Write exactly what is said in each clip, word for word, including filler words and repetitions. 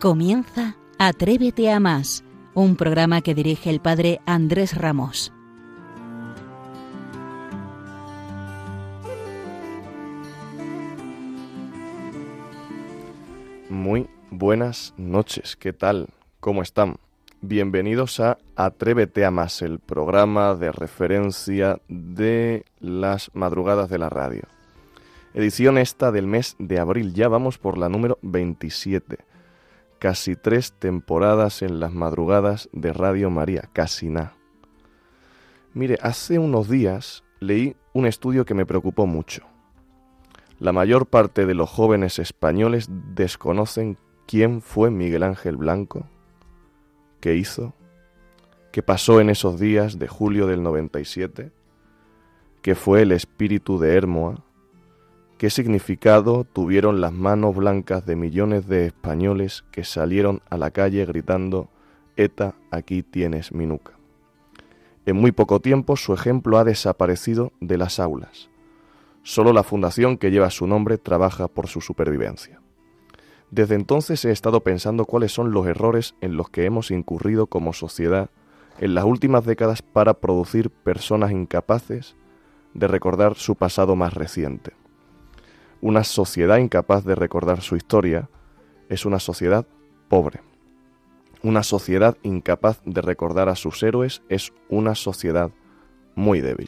Comienza Atrévete a Más, un programa que dirige el padre Andrés Ramos. Muy buenas noches, ¿qué tal? ¿Cómo están? Bienvenidos a Atrévete a Más, el programa de referencia de las madrugadas de la radio. Edición esta del mes de abril, ya vamos por la número veintisiete. Casi tres temporadas en las madrugadas de Radio María, casi nada. Mire, hace unos días leí un estudio que me preocupó mucho. La mayor parte de los jóvenes españoles desconocen quién fue Miguel Ángel Blanco, qué hizo, qué pasó en esos días de julio del noventa y siete, qué fue el espíritu de Hermoa, qué significado tuvieron las manos blancas de millones de españoles que salieron a la calle gritando «Eta, aquí tienes mi nuca». En muy poco tiempo su ejemplo ha desaparecido de las aulas. Solo la fundación que lleva su nombre trabaja por su supervivencia. Desde entonces he estado pensando cuáles son los errores en los que hemos incurrido como sociedad en las últimas décadas para producir personas incapaces de recordar su pasado más reciente. Una sociedad incapaz de recordar su historia es una sociedad pobre. Una sociedad incapaz de recordar a sus héroes es una sociedad muy débil.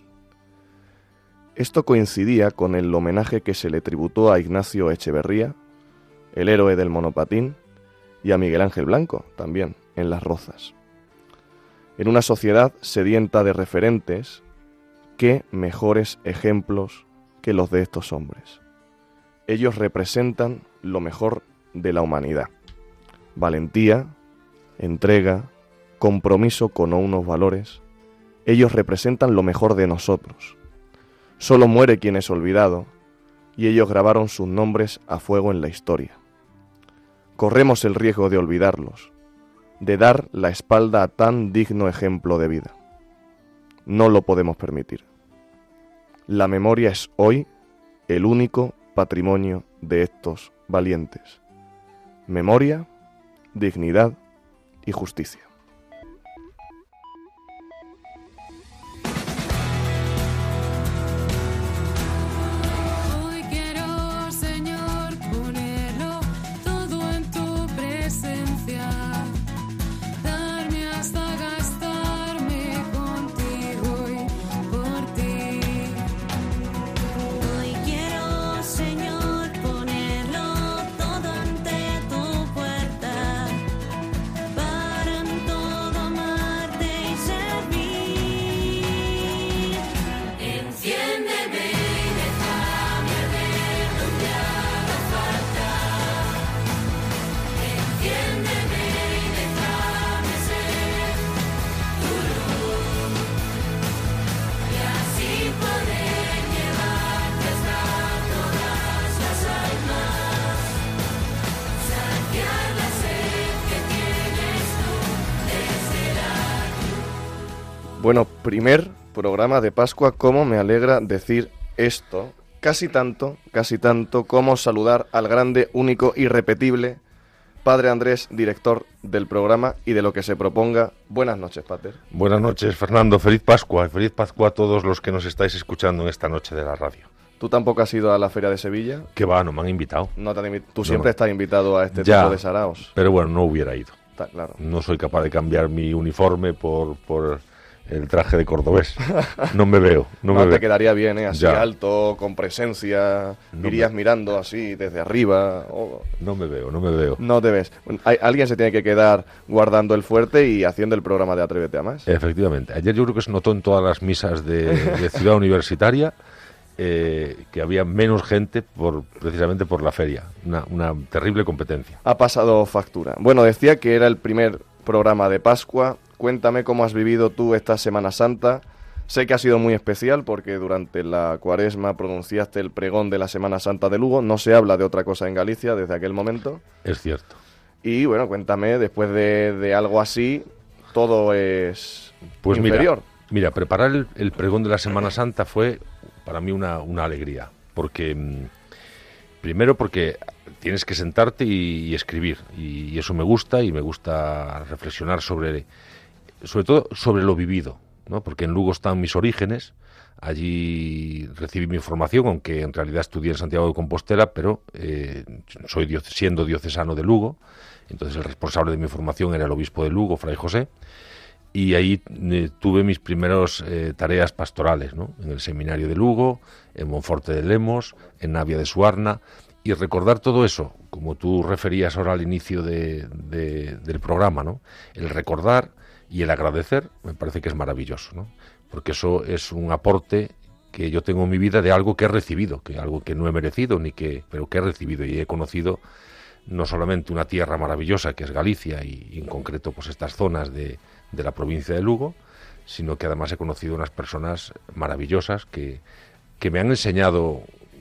Esto coincidía con el homenaje que se le tributó a Ignacio Echeverría, el héroe del monopatín, y a Miguel Ángel Blanco, también, en Las Rozas. En una sociedad sedienta de referentes, ¿qué mejores ejemplos que los de estos hombres? Ellos representan lo mejor de la humanidad. Valentía, entrega, compromiso con unos valores. Ellos representan lo mejor de nosotros. Solo muere quien es olvidado, y ellos grabaron sus nombres a fuego en la historia. Corremos el riesgo de olvidarlos, de dar la espalda a tan digno ejemplo de vida. No lo podemos permitir. La memoria es hoy el único patrimonio de estos valientes. Memoria, dignidad y justicia. Bueno, primer programa de Pascua, cómo me alegra decir esto, casi tanto, casi tanto como saludar al grande, único, irrepetible Padre Andrés, director del programa y de lo que se proponga. Buenas noches, Pater. Buenas noches, Fernando. Feliz Pascua. Feliz Pascua a todos los que nos estáis escuchando en esta noche de la radio. ¿Tú tampoco has ido a la Feria de Sevilla? Que va, no me han invitado. No te han invitado. Tú siempre no, no. estás invitado a este ya, tipo de saraos. Pero bueno, no hubiera ido. Está claro. No soy capaz de cambiar mi uniforme por... por el traje de cordobés. No me veo. No, no me te veo. quedaría bien, ¿eh? Así ya. Alto, con presencia, no irías me... mirando así desde arriba. Oh. No me veo, no me veo. No te ves. Hay, alguien se tiene que quedar guardando el fuerte y haciendo el programa de Atrévete a Más. Efectivamente. Ayer yo creo que se notó en todas las misas de, de Ciudad Universitaria eh, que había menos gente por precisamente por la feria. Una, una terrible competencia. Ha pasado factura. Bueno, decía que era el primer programa de Pascua. Cuéntame cómo has vivido tú esta Semana Santa. Sé que ha sido muy especial porque durante la Cuaresma pronunciaste el pregón de la Semana Santa de Lugo. No se habla de otra cosa en Galicia desde aquel momento. Es cierto. Y bueno, cuéntame, después de, de algo así, todo es pues inferior. Mira, mira preparar el, el pregón de la Semana Santa fue para mí una, una alegría, porque Primero porque tienes que sentarte y, y escribir, y, y eso me gusta, y me gusta reflexionar sobre, sobre todo sobre lo vivido, ¿no? Porque en Lugo están mis orígenes, allí recibí mi formación, aunque en realidad estudié en Santiago de Compostela, pero eh, soy dio, siendo diocesano de Lugo, entonces el responsable de mi formación era el obispo de Lugo, Fray José, y ahí eh, tuve mis primeras eh, tareas pastorales, ¿no? En el seminario de Lugo, en Monforte de Lemos, en Navia de Suarna, y recordar todo eso, como tú referías ahora al inicio de, de, del programa, ¿no? El recordar y el agradecer me parece que es maravilloso, ¿no? Porque eso es un aporte que yo tengo en mi vida de algo que he recibido, que algo que no he merecido, ni que, pero que he recibido y he conocido no solamente una tierra maravillosa que es Galicia y, y en concreto pues estas zonas de, de la provincia de Lugo, sino que además he conocido unas personas maravillosas que, que me han enseñado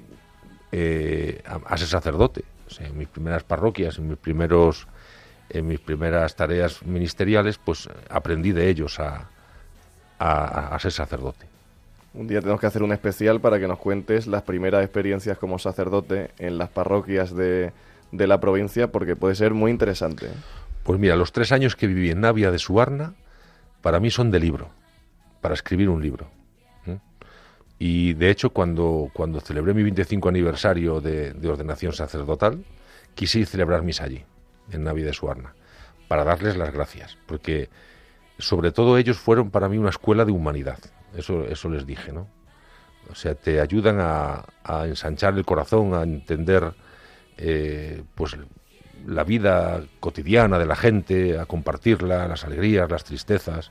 eh, a, a ser sacerdote. O sea, en mis primeras parroquias, en mis primeros, en mis primeras tareas ministeriales, pues aprendí de ellos a, a, a ser sacerdote. Un día tenemos que hacer un especial para que nos cuentes las primeras experiencias como sacerdote en las parroquias de, de la provincia, porque puede ser muy interesante. Pues mira, los tres años que viví en Navia de Suarna, para mí son de libro, para escribir un libro. ¿eh? Y de hecho, cuando, cuando celebré mi veinticinco aniversario de, de ordenación sacerdotal, quise celebrar misa allí, en Navia de Suarna, para darles las gracias, porque sobre todo ellos fueron para mí una escuela de humanidad. Eso, eso les dije, ¿no? O sea, te ayudan a, a ensanchar el corazón, a entender eh, pues la vida cotidiana de la gente, a compartirla, las alegrías, las tristezas,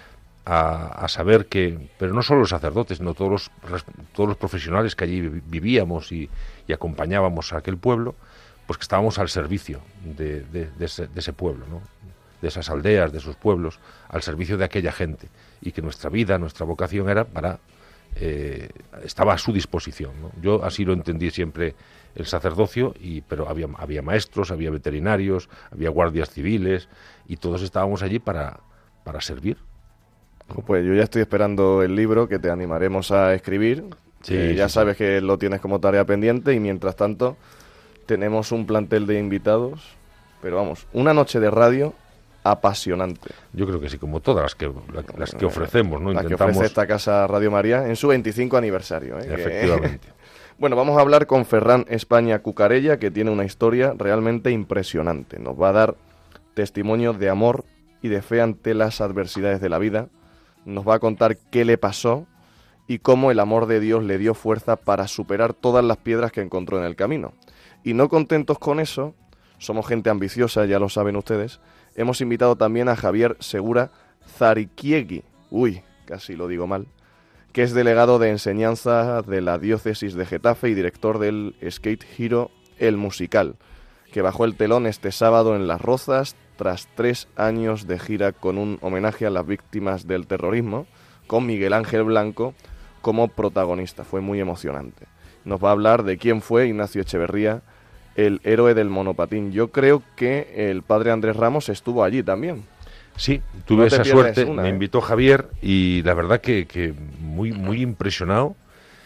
a, a saber que, pero no solo los sacerdotes, sino todos los, todos los profesionales que allí vivíamos y, y acompañábamos a aquel pueblo, pues que estábamos al servicio de, de, de, ese, de ese pueblo, ¿no? De esas aldeas, de esos pueblos, al servicio de aquella gente, y que nuestra vida, nuestra vocación era para, eh, estaba a su disposición, ¿no? Yo así lo entendí siempre el sacerdocio, y pero había, había maestros, había veterinarios, había guardias civiles, y todos estábamos allí para, para servir. Pues yo ya estoy esperando el libro que te animaremos a escribir, sí, eh, ya sí, sabes sí. que lo tienes como tarea pendiente, y mientras tanto tenemos un plantel de invitados, pero vamos, una noche de radio apasionante. Yo creo que sí, como todas las que, las que ofrecemos, ¿no? Las Intentamos... que ofrece esta casa Radio María en su veinticinco aniversario. ¿eh? Efectivamente. Que... Bueno, vamos a hablar con Ferran España Cucarella, que tiene una historia realmente impresionante. Nos va a dar testimonio de amor y de fe ante las adversidades de la vida. Nos va a contar qué le pasó y cómo el amor de Dios le dio fuerza para superar todas las piedras que encontró en el camino. Y no contentos con eso, somos gente ambiciosa, ya lo saben ustedes, hemos invitado también a Javier Segura Zariquiegui, uy, casi lo digo mal, que es delegado de enseñanza de la diócesis de Getafe y director del Skate Hero El Musical, que bajó el telón este sábado en Las Rozas tras tres años de gira con un homenaje a las víctimas del terrorismo, con Miguel Ángel Blanco como protagonista. Fue muy emocionante. Nos va a hablar de quién fue Ignacio Echeverría, el héroe del monopatín. Yo creo que el padre Andrés Ramos estuvo allí también. Sí, tuve no te esa suerte, una, me ¿eh? invitó Javier y la verdad que, que muy, muy impresionado.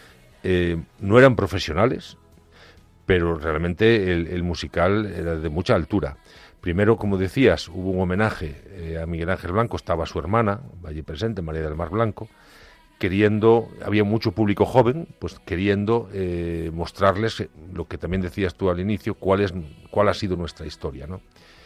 Eh, no eran profesionales, pero realmente el, el musical era de mucha altura. Primero, como decías, hubo un homenaje eh, a Miguel Ángel Blanco, estaba su hermana allí presente, María del Mar Blanco, queriendo, había mucho público joven, pues queriendo eh, mostrarles lo que también decías tú al inicio, cuál es, cuál ha sido nuestra historia, ¿no?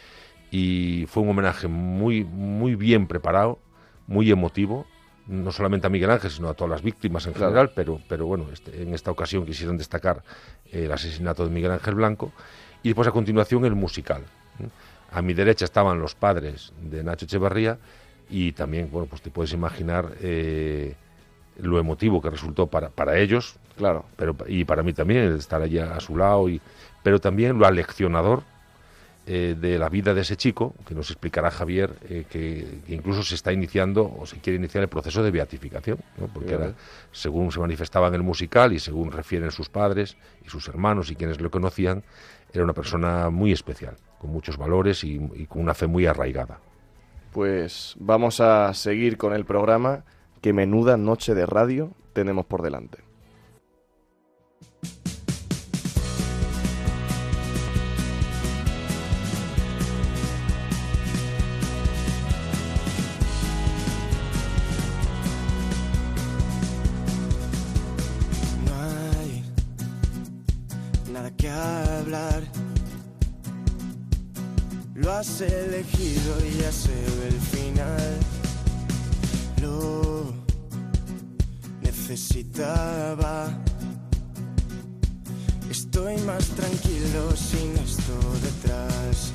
Y fue un homenaje muy, muy bien preparado, muy emotivo, no solamente a Miguel Ángel, sino a todas las víctimas en Claro. general, pero, pero bueno, este, en esta ocasión quisieron destacar eh, el asesinato de Miguel Ángel Blanco, y después a continuación el musical. ¿eh? A mi derecha estaban los padres de Nacho Echeverría, y también, bueno, pues te puedes imaginar eh, lo emotivo que resultó para, para ellos, Claro. pero y para mí también, el estar allí a su lado, y pero también lo aleccionador eh, de la vida de ese chico, que nos explicará Javier, eh, que, que incluso se está iniciando, o se quiere iniciar el proceso de beatificación, ¿no? Porque Bien. era, según se manifestaba en el musical, y según refieren sus padres y sus hermanos y quienes lo conocían, era una persona muy especial, con muchos valores y, y con una fe muy arraigada. Pues vamos a seguir con el programa. Qué menuda noche de radio tenemos por delante. nada que hablar. Lo has elegido y ya se ve el final. Lo necesitaba. Estoy más tranquilo sin esto detrás.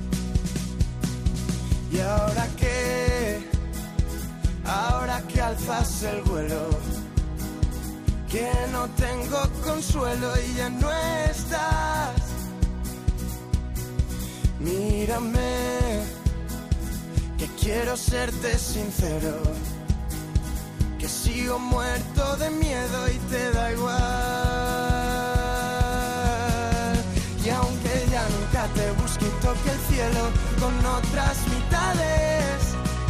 ¿Y ahora qué? Ahora que alzas el vuelo, que no tengo consuelo y ya no estás. Mírame, que quiero serte sincero, que sigo muerto de miedo y te da igual. Y aunque ya nunca te busque y toque el cielo con otras mitades,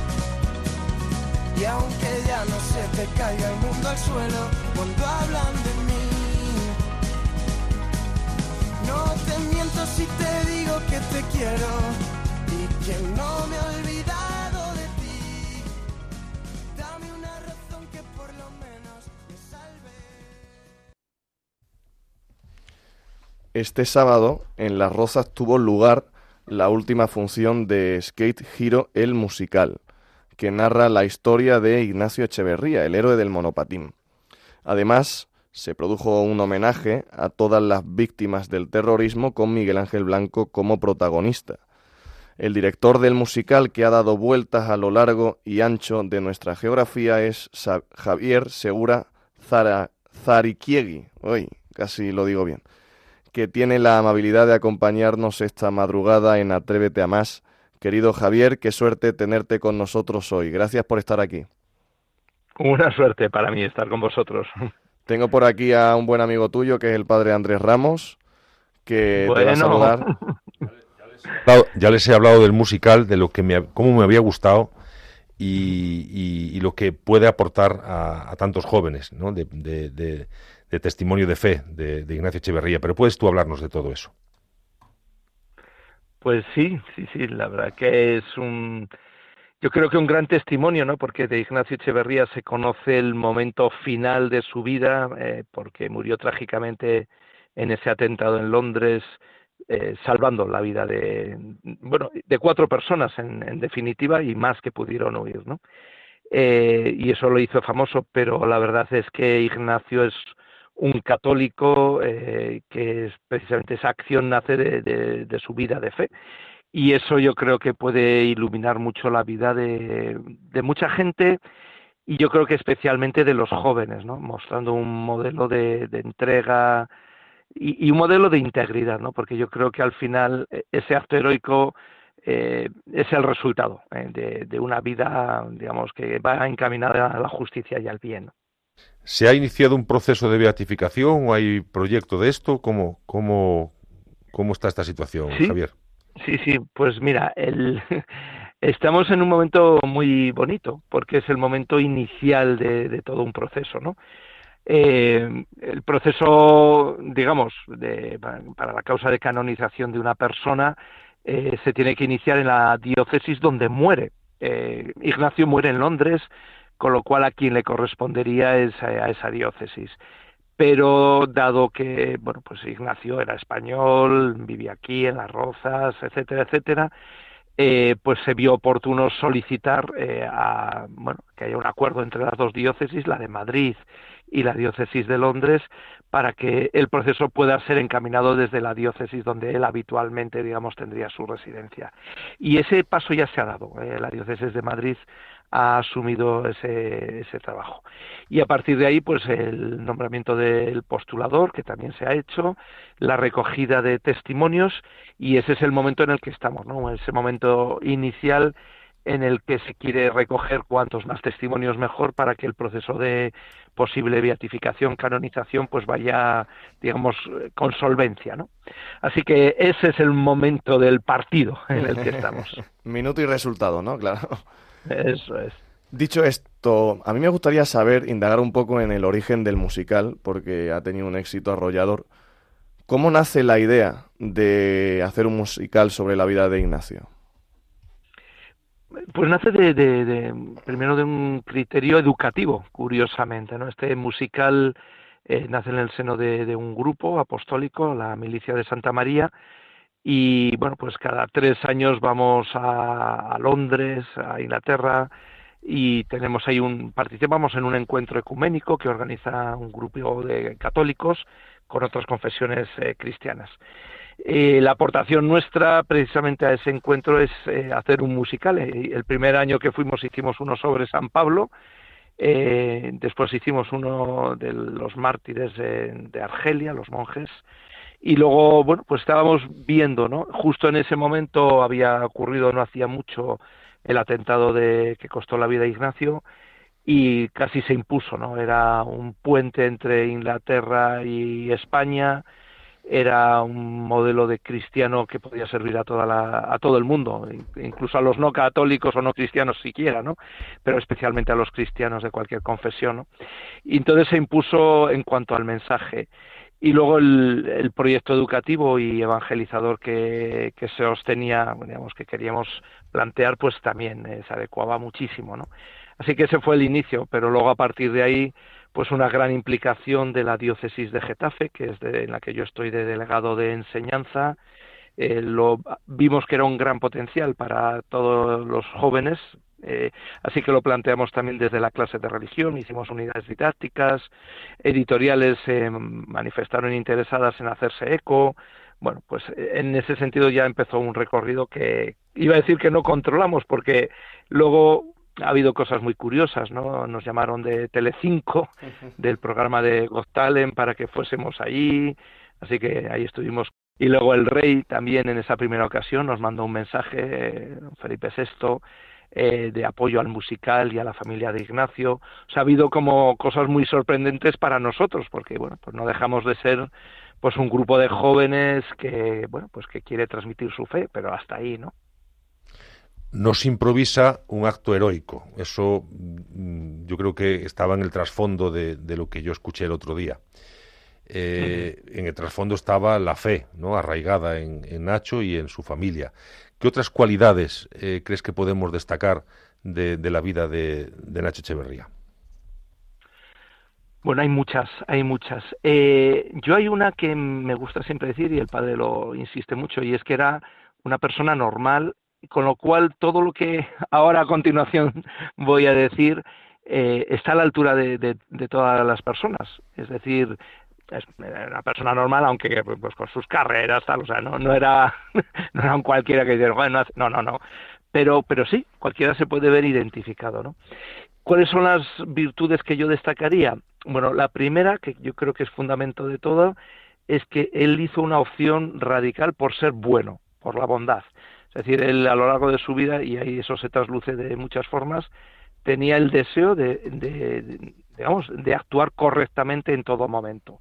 y aunque ya no se te caiga el mundo al suelo cuando hablan de mí, no te miento si te digo que te quiero y que no me he olvidado de ti. Dame una razón que por lo menos me salve. Este sábado en Las Rozas tuvo lugar la última función de Skate Hero, el musical, que narra la historia de Ignacio Echeverría, el héroe del monopatín. Además, se produjo un homenaje a todas las víctimas del terrorismo con Miguel Ángel Blanco como protagonista. El director del musical, que ha dado vueltas a lo largo y ancho de nuestra geografía, es Javier Segura Zara, Zariquiegui, hoy casi lo digo bien, que tiene la amabilidad de acompañarnos esta madrugada en Atrévete a Más. Querido Javier, qué suerte tenerte con nosotros hoy. Gracias por estar aquí. Una suerte para mí estar con vosotros. Tengo por aquí a un buen amigo tuyo, que es el padre Andrés Ramos, que bueno. te va a saludar. Ya les he hablado del musical, de lo que me, cómo me había gustado y, y, y lo que puede aportar a, a tantos jóvenes, ¿no? de, de, de, de testimonio de fe de, de Ignacio Echeverría. Pero puedes tú hablarnos de todo eso. Pues sí, sí, sí, la verdad que es un, yo creo que un gran testimonio, ¿no? Porque de Ignacio Echeverría se conoce el momento final de su vida, eh, porque murió trágicamente en ese atentado en Londres, eh, salvando la vida de, bueno, de cuatro personas en, en definitiva y más que pudieron huir, ¿no? Eh, y eso lo hizo famoso, pero la verdad es que Ignacio es un católico, eh, que es, precisamente esa acción nace de, de, de su vida de fe, y eso yo creo que puede iluminar mucho la vida de, de mucha gente, y yo creo que especialmente de los jóvenes, ¿no? Mostrando un modelo de, de entrega y, y un modelo de integridad, ¿no? Porque yo creo que al final ese acto heroico eh, es el resultado eh, de, de una vida, digamos, que va encaminada a la justicia y al bien, ¿no? ¿Se ha iniciado un proceso de beatificación o hay proyecto de esto? ¿Cómo, cómo, cómo está esta situación, ¿Sí? Javier? Sí, sí, pues mira, el, estamos en un momento muy bonito, porque es el momento inicial de, de todo un proceso, ¿no? Eh, el proceso, digamos, de, para la causa de canonización de una persona eh, se tiene que iniciar en la diócesis donde muere. Eh, Ignacio muere en Londres, con lo cual a quien le correspondería es a, a esa diócesis. Pero dado que, bueno, pues Ignacio era español, vivía aquí en Las Rozas, etcétera, etcétera, eh, pues se vio oportuno solicitar eh, a, bueno, que haya un acuerdo entre las dos diócesis, la de Madrid y la diócesis de Londres, para que el proceso pueda ser encaminado desde la diócesis donde él habitualmente, digamos, tendría su residencia. Y ese paso ya se ha dado. Eh, la diócesis de Madrid ha asumido ese, ese trabajo. Y a partir de ahí, pues el nombramiento del postulador, que también se ha hecho, la recogida de testimonios, y ese es el momento en el que estamos, ¿no? Ese momento inicial en el que se quiere recoger cuantos más testimonios mejor para que el proceso de posible beatificación, canonización, pues vaya, digamos, con solvencia, ¿no? Así que ese es el momento del partido en el que estamos. Minuto y resultado, ¿no? Claro. Eso es. Dicho esto, a mí me gustaría saber, indagar un poco en el origen del musical, porque ha tenido un éxito arrollador. ¿Cómo nace la idea de hacer un musical sobre la vida de Ignacio? Pues nace de, de, de primero de un criterio educativo, curiosamente, ¿no? Este musical Eh, nace en el seno de, de un grupo apostólico, la Milicia de Santa María, y bueno, pues cada tres años vamos a, a Londres, a Inglaterra, y tenemos ahí un, participamos en un encuentro ecuménico que organiza un grupo de católicos con otras confesiones eh, cristianas. Eh, la aportación nuestra precisamente a ese encuentro es eh, hacer un musical. Eh, el primer año que fuimos hicimos uno sobre San Pablo. Eh, después hicimos uno de los mártires de, de Argelia, los monjes, y luego, bueno, pues estábamos viendo, ¿no? Justo en ese momento había ocurrido no hacía mucho el atentado de que costó la vida a Ignacio, y casi se impuso, ¿no? Era un puente entre Inglaterra y España, era un modelo de cristiano que podía servir a toda la, a todo el mundo, incluso a los no católicos o no cristianos siquiera, ¿no? Pero especialmente a los cristianos de cualquier confesión, ¿no? Y entonces se impuso en cuanto al mensaje. Y luego el, el proyecto educativo y evangelizador que, que se sostenía, digamos, que queríamos plantear, pues también eh, se adecuaba muchísimo, ¿no? Así que ese fue el inicio, pero luego a partir de ahí, pues una gran implicación de la diócesis de Getafe, que es de, en la que yo estoy de delegado de enseñanza. Eh, lo vimos que era un gran potencial para todos los jóvenes, eh, así que lo planteamos también desde la clase de religión, hicimos unidades didácticas, editoriales se eh, manifestaron interesadas en hacerse eco. Bueno, pues en ese sentido ya empezó un recorrido que iba a decir que no controlamos, porque luego ha habido cosas muy curiosas, ¿no? Nos llamaron de Telecinco, del programa de Got Talent, para que fuésemos allí, así que ahí estuvimos. Y luego el rey también en esa primera ocasión nos mandó un mensaje, Felipe sexto, eh, de apoyo al musical y a la familia de Ignacio. O sea, ha habido como cosas muy sorprendentes para nosotros, porque bueno, pues no dejamos de ser pues un grupo de jóvenes que, bueno, pues que quiere transmitir su fe, pero hasta ahí, ¿no? No se improvisa un acto heroico. Eso yo creo que estaba en el trasfondo de, de lo que yo escuché el otro día. Eh, uh-huh. En el trasfondo estaba la fe, ¿no? Arraigada en, en Nacho y en su familia. ¿Qué otras cualidades eh, crees que podemos destacar de, de la vida de, de Nacho Echeverría? Bueno, hay muchas, hay muchas. Eh, yo hay una que me gusta siempre decir, y el padre lo insiste mucho, y es que era una persona normal, con lo cual todo lo que ahora a continuación voy a decir eh, está a la altura de, de, de todas las personas. Es decir, es una persona normal, aunque pues con sus carreras, tal, o sea, no, no era no era un cualquiera que dice, bueno, no, no, no, pero, pero sí, cualquiera se puede ver identificado, ¿no? ¿Cuáles son las virtudes que yo destacaría? Bueno, la primera, que yo creo que es fundamento de todo, es que él hizo una opción radical por ser bueno, por la bondad. Es decir, él a lo largo de su vida, y ahí eso se trasluce de muchas formas, tenía el deseo de, de, de, digamos, de actuar correctamente en todo momento.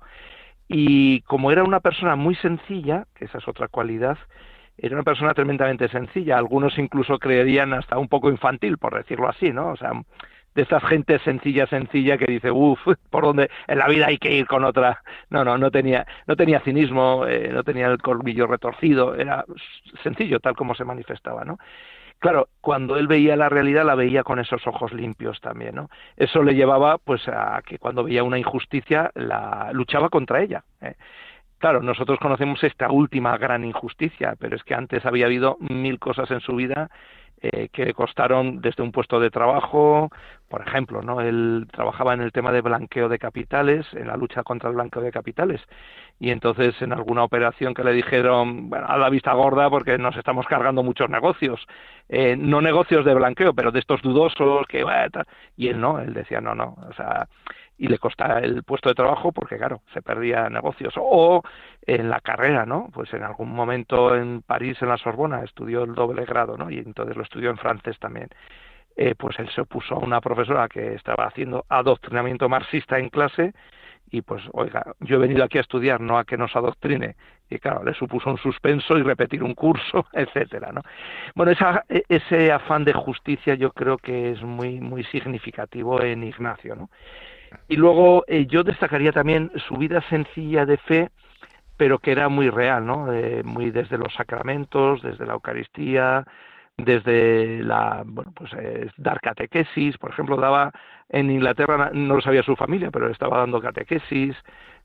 Y como era una persona muy sencilla, que esa es otra cualidad, era una persona tremendamente sencilla. Algunos incluso creerían hasta un poco infantil, por decirlo así, ¿no? O sea, de estas gente sencilla, sencilla que dice, uff, ¿por dónde? En la vida hay que ir con otra. No, no, no tenía, no tenía cinismo, eh, no tenía el colmillo retorcido, era sencillo, tal como se manifestaba, ¿no? Claro, cuando él veía la realidad, la veía con esos ojos limpios también, ¿no? Eso le llevaba, pues, a que cuando veía una injusticia, la luchaba contra ella, ¿eh? Claro, nosotros conocemos esta última gran injusticia, pero es que antes había habido mil cosas en su vida eh, que le costaron desde un puesto de trabajo, por ejemplo, ¿no? Él trabajaba en el tema de blanqueo de capitales, en la lucha contra el blanqueo de capitales, y entonces en alguna operación que le dijeron, bueno, a la vista gorda porque nos estamos cargando muchos negocios, eh, no negocios de blanqueo, pero de estos dudosos, que bueno, tal, y él no, él decía no, no, o sea, y le costaba el puesto de trabajo porque, claro, se perdía negocios. O en la carrera, ¿no? Pues en algún momento en París, en la Sorbona, estudió el doble grado, ¿no? Y entonces lo estudió en francés también. Eh, pues él se opuso a una profesora que estaba haciendo adoctrinamiento marxista en clase y pues, oiga, yo he venido aquí a estudiar, no a que nos adoctrine. Y claro, le supuso un suspenso y repetir un curso, etcétera, ¿no? Bueno, esa, ese afán de justicia yo creo que es muy, muy significativo en Ignacio, ¿no? Y luego eh, yo destacaría también su vida sencilla de fe, pero que era muy real, ¿no? Eh, muy desde los sacramentos, desde la Eucaristía, desde la, bueno, pues eh, dar catequesis, por ejemplo, daba en Inglaterra, no lo sabía su familia, pero estaba dando catequesis,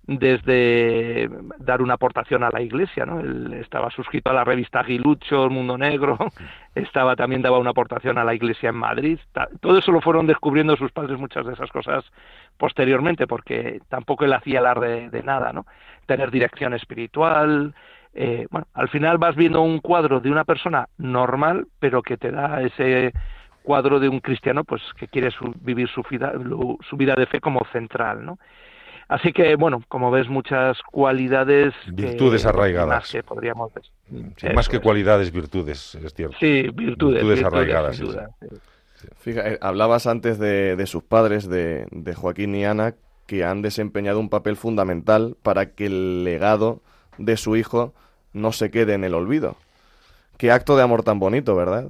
desde dar una aportación a la Iglesia, ¿no? Él estaba suscrito a la revista Aguilucho, El Mundo Negro, estaba también daba una aportación a la Iglesia en Madrid. Todo eso lo fueron descubriendo sus padres, muchas de esas cosas posteriormente, porque tampoco él hacía alarde de nada, ¿no? Tener dirección espiritual. Eh, bueno, al final vas viendo un cuadro de una persona normal, pero que te da ese cuadro de un cristiano, pues que quiere su, vivir su vida, su vida de fe como central, ¿no? Así que, bueno, como ves, muchas cualidades... Virtudes que, arraigadas. Más que podríamos decir. Sí, más que es. Cualidades, virtudes, es cierto. Sí, virtudes. Virtudes, virtudes arraigadas, sin duda, sí, sí. Fíjate, hablabas antes de, de sus padres, de, de Joaquín y Ana, que han desempeñado un papel fundamental para que el legado de su hijo no se quede en el olvido. Qué acto de amor tan bonito, ¿verdad?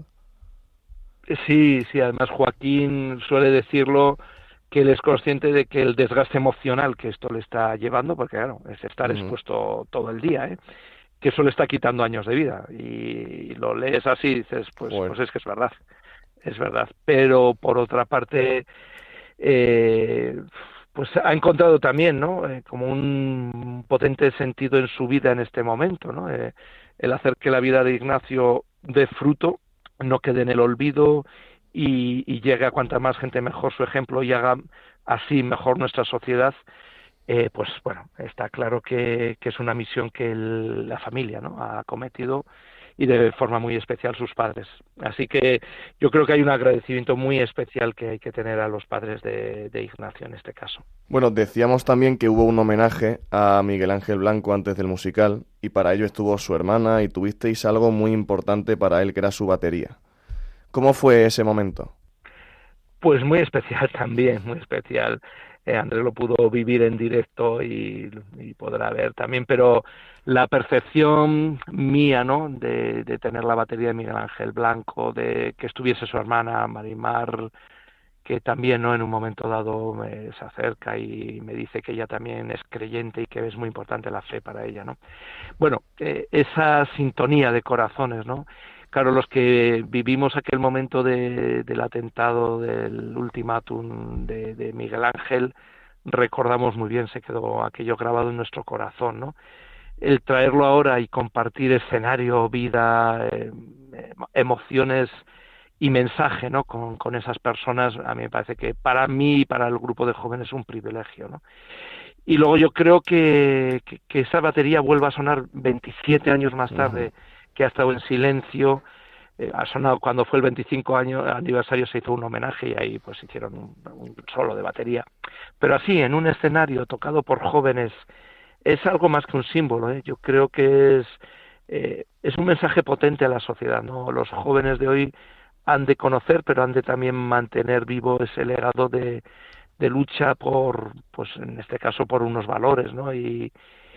Sí, sí, además Joaquín suele decirlo, que él es consciente de que el desgaste emocional que esto le está llevando, porque claro, es estar uh-huh. expuesto todo el día, ¿eh? Que eso le está quitando años de vida, y lo lees así y dices, pues, bueno. pues es que es verdad, es verdad, pero por otra parte, eh, pues ha encontrado también, ¿no? Eh, como un potente sentido en su vida en este momento, ¿no? Eh, el hacer que la vida de Ignacio dé fruto, no quede en el olvido, y, y llegue a cuanta más gente mejor su ejemplo y haga así mejor nuestra sociedad, eh, pues bueno, está claro que, que es una misión que el, la familia, ¿no? ha cometido, y de forma muy especial sus padres. Así que yo creo que hay un agradecimiento muy especial que hay que tener a los padres de, de Ignacio en este caso. Bueno, decíamos también que hubo un homenaje a Miguel Ángel Blanco antes del musical, y para ello estuvo su hermana, y tuvisteis algo muy importante para él, que era su batería. ¿Cómo fue ese momento? Pues muy especial también, muy especial. Eh, Andrés lo pudo vivir en directo y, y podrá ver también, pero la percepción mía, ¿no? De, de tener la batería de Miguel Ángel Blanco, de que estuviese su hermana Marimar, que también, ¿no? En un momento dado me, se acerca y me dice que ella también es creyente y que es muy importante la fe para ella, ¿no? Bueno, eh, esa sintonía de corazones, ¿no? Claro, los que vivimos aquel momento de, del atentado, del ultimátum de, de Miguel Ángel, recordamos muy bien, se quedó aquello grabado en nuestro corazón, ¿no? El traerlo ahora y compartir escenario, vida, eh, emociones y mensaje, ¿no? Con, con esas personas, a mí me parece que para mí y para el grupo de jóvenes es un privilegio, ¿no? Y luego yo creo que, que, que esa batería vuelva a sonar veintisiete años más tarde, uh-huh. que ha estado en silencio, eh, ha sonado cuando fue el veinticinco año aniversario, se hizo un homenaje y ahí pues hicieron un, un solo de batería, pero así en un escenario tocado por jóvenes es algo más que un símbolo, ¿eh? Yo creo que es eh, es un mensaje potente a la sociedad, ¿no? Los jóvenes de hoy han de conocer, pero han de también mantener vivo ese legado de, de lucha por, pues en este caso por unos valores, ¿no? Y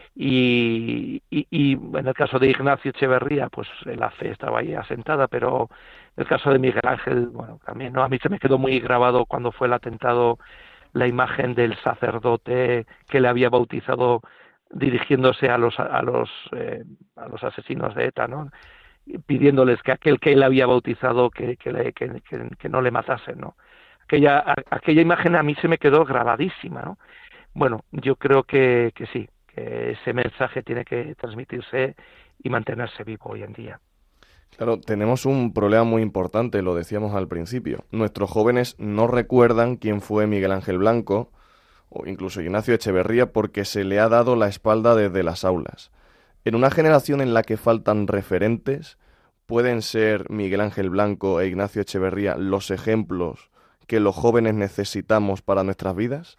Y, y, y en el caso de Ignacio Echeverría, pues la fe estaba ahí asentada, pero en el caso de Miguel Ángel, bueno, también, ¿no? A mí se me quedó muy grabado cuando fue el atentado la imagen del sacerdote que le había bautizado dirigiéndose a los a los eh, a los asesinos de ETA, ¿no? Pidiéndoles que aquel que él había bautizado que que, le, que, que, que no le matasen, ¿no? Aquella a, aquella imagen a mí se me quedó grabadísima, ¿no? Bueno, yo creo que que sí, que ese mensaje tiene que transmitirse y mantenerse vivo hoy en día. Claro, tenemos un problema muy importante, lo decíamos al principio. Nuestros jóvenes no recuerdan quién fue Miguel Ángel Blanco o incluso Ignacio Echeverría porque se le ha dado la espalda desde las aulas. En una generación en la que faltan referentes, ¿pueden ser Miguel Ángel Blanco e Ignacio Echeverría los ejemplos que los jóvenes necesitamos para nuestras vidas?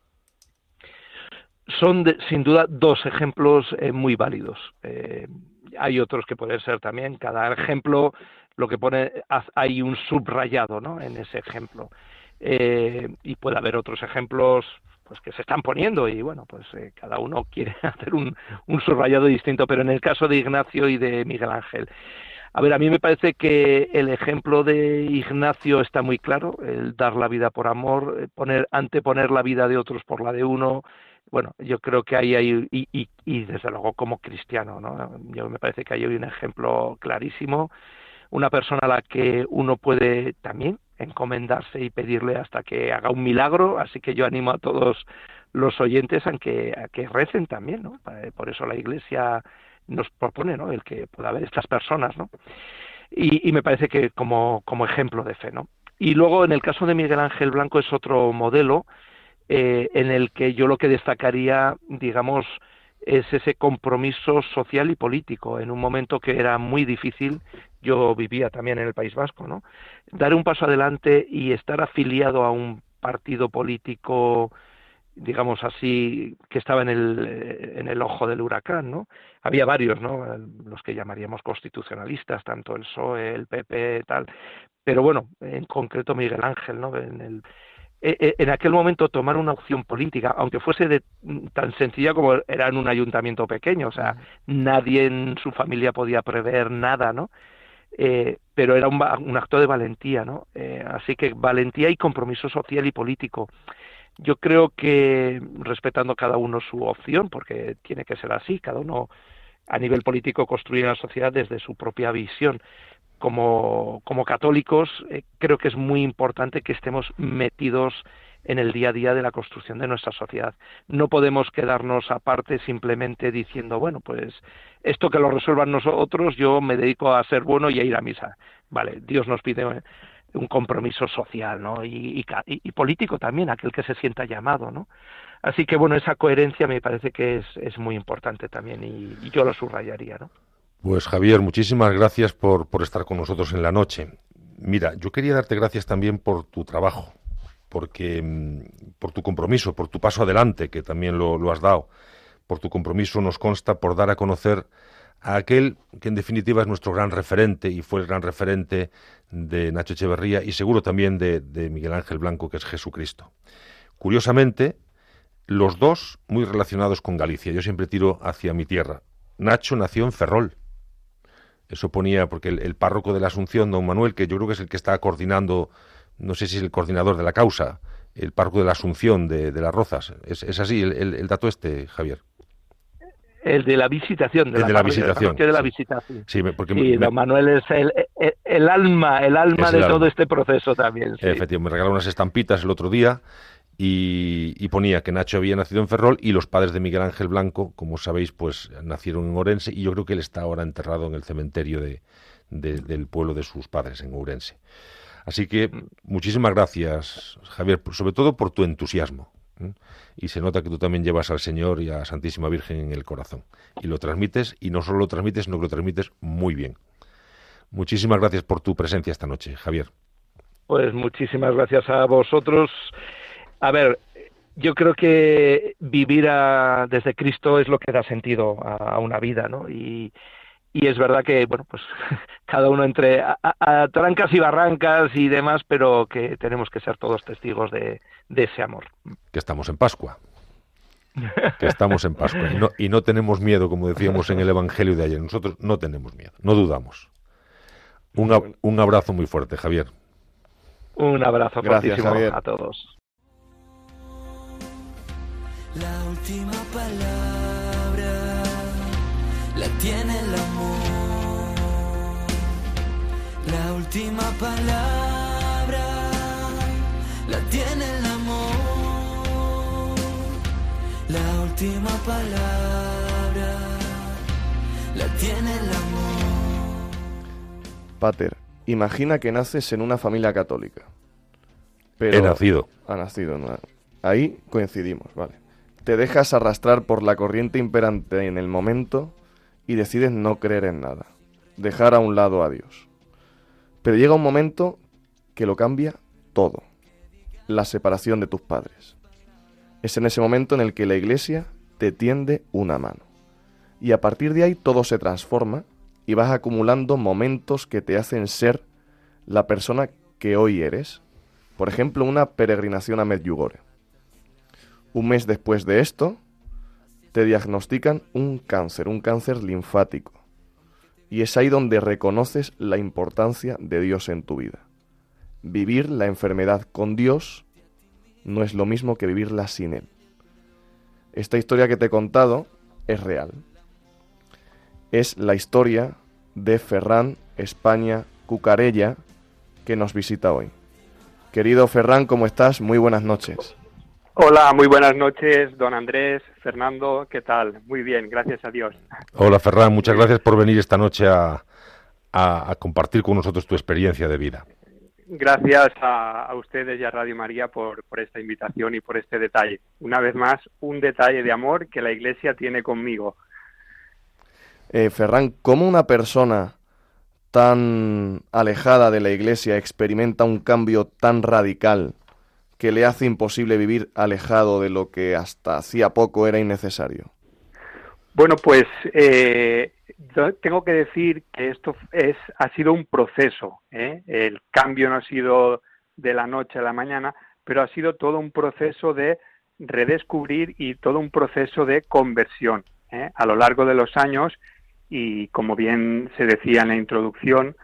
Son de, sin duda dos ejemplos eh, muy válidos. Eh, hay otros que pueden ser también, cada ejemplo lo que pone, hay un subrayado, ¿no? En ese ejemplo. Eh, y puede haber otros ejemplos pues que se están poniendo y bueno, pues eh, cada uno quiere hacer un, un subrayado distinto, pero en el caso de Ignacio y de Miguel Ángel, a ver, a mí me parece que el ejemplo de Ignacio está muy claro, el dar la vida por amor, poner anteponer la vida de otros por la de uno. Bueno, yo creo que ahí hay, y, y, y desde luego como cristiano, ¿no? Yo me parece que ahí hay un ejemplo clarísimo, una persona a la que uno puede también encomendarse y pedirle hasta que haga un milagro, así que yo animo a todos los oyentes a que, a que recen también, ¿no? Por eso la Iglesia nos propone, ¿no?, el que pueda haber estas personas, ¿no? Y, y me parece que como, como ejemplo de fe, ¿no? Y luego en el caso de Miguel Ángel Blanco es otro modelo eh, en el que yo lo que destacaría, digamos, es ese compromiso social y político en un momento que era muy difícil. Yo vivía también en el País Vasco, ¿no? Dar un paso adelante y estar afiliado a un partido político, digamos así, que estaba en el en el ojo del huracán, ¿no? Había varios, ¿no?, los que llamaríamos constitucionalistas, tanto el P S O E, el P P, tal, pero bueno, en concreto Miguel Ángel, ¿no?, en el en aquel momento tomar una opción política, aunque fuese de, tan sencilla como era en un ayuntamiento pequeño, o sea, nadie en su familia podía prever nada, ¿no? Eh, pero era un, un acto de valentía, ¿no? Eh, así que valentía y compromiso social y político. Yo creo que, respetando cada uno su opción, porque tiene que ser así, cada uno a nivel político construye la sociedad desde su propia visión. Como, como católicos, eh, creo que es muy importante que estemos metidos en el día a día de la construcción de nuestra sociedad. No podemos quedarnos aparte simplemente diciendo, bueno, pues esto que lo resuelvan nosotros, yo me dedico a ser bueno y a ir a misa. Vale, Dios nos pide un compromiso social, ¿no? Y, y, y político también, aquel que se sienta llamado, ¿no? Así que, bueno, esa coherencia me parece que es, es muy importante también y, y yo lo subrayaría, ¿no? Pues Javier, muchísimas gracias por, por estar con nosotros en la noche. Mira, yo quería darte gracias también por tu trabajo, porque por tu compromiso, por tu paso adelante, que también lo, lo has dado, por tu compromiso nos consta por dar a conocer a aquel que en definitiva es nuestro gran referente y fue el gran referente de Nacho Echeverría y seguro también de, de Miguel Ángel Blanco, que es Jesucristo. Curiosamente, los dos muy relacionados con Galicia. Yo siempre tiro hacia mi tierra. Nacho nació en Ferrol. Eso ponía, porque el, el párroco de la Asunción, don Manuel, que yo creo que es el que está coordinando, no sé si es el coordinador de la causa, el párroco de la Asunción de, de las Rozas. ¿Es, es así el, el, el dato este, Javier? El de la visitación. De el la de la visitación. De la sí. visitación. Sí, porque sí, me, don Manuel es el, el, el alma, el alma de el todo alma. este proceso también. Sí. Efectivamente, me regaló unas estampitas el otro día y, y ponía que Nacho había nacido en Ferrol y los padres de Miguel Ángel Blanco, como sabéis, pues nacieron en Ourense y yo creo que él está ahora enterrado en el cementerio de, de, del pueblo de sus padres, en Ourense. Así que muchísimas gracias, Javier, sobre todo por tu entusiasmo. ¿eh? Y se nota que tú también llevas al Señor y a la Santísima Virgen en el corazón. Y lo transmites, y no solo lo transmites, sino que lo transmites muy bien. Muchísimas gracias por tu presencia esta noche, Javier. Pues muchísimas gracias a vosotros. A ver, yo creo que vivir a, desde Cristo es lo que da sentido a, a una vida, ¿no? Y, y es verdad que, bueno, pues cada uno entre a, a, a trancas y barrancas y demás, pero que tenemos que ser todos testigos de, de ese amor. Que estamos en Pascua. Que estamos en Pascua. Y no, y no tenemos miedo, como decíamos en el Evangelio de ayer. Nosotros no tenemos miedo, no dudamos. Un, a, un abrazo muy fuerte, Javier. Un abrazo Gracias, fortísimo Javier. a todos. La última palabra la tiene el amor. La última palabra la tiene el amor. La última palabra la tiene el amor. Pater, imagina que naces en una familia católica. Pero He nacido. Ha nacido, ¿no? Ahí coincidimos, vale. Te dejas arrastrar por la corriente imperante en el momento y decides no creer en nada, dejar a un lado a Dios. Pero llega un momento que lo cambia todo, la separación de tus padres. Es en ese momento en el que la Iglesia te tiende una mano. Y a partir de ahí todo se transforma y vas acumulando momentos que te hacen ser la persona que hoy eres. Por ejemplo, una peregrinación a Medjugorje. Un mes después de esto, te diagnostican un cáncer, un cáncer linfático. Y es ahí donde reconoces la importancia de Dios en tu vida. Vivir la enfermedad con Dios no es lo mismo que vivirla sin Él. Esta historia que te he contado es real. Es la historia de Ferran España Cucarella, que nos visita hoy. Querido Ferran, ¿cómo estás? Muy buenas noches. Hola, muy buenas noches, don Andrés, Fernando, ¿qué tal? Muy bien, gracias a Dios. Hola, Ferran, muchas gracias por venir esta noche a, a, a compartir con nosotros tu experiencia de vida. Gracias a, a ustedes y a Radio María por, por esta invitación y por este detalle. Una vez más, un detalle de amor que la Iglesia tiene conmigo. Eh, Ferran, ¿cómo una persona tan alejada de la Iglesia experimenta un cambio tan radical que le hace imposible vivir alejado de lo que hasta hacía poco era innecesario? Bueno, pues eh, yo tengo que decir que esto es ha sido un proceso, ¿eh? El cambio no ha sido de la noche a la mañana, pero ha sido todo un proceso de redescubrir y todo un proceso de conversión, ¿eh? A lo largo de los años, y como bien se decía en la introducción,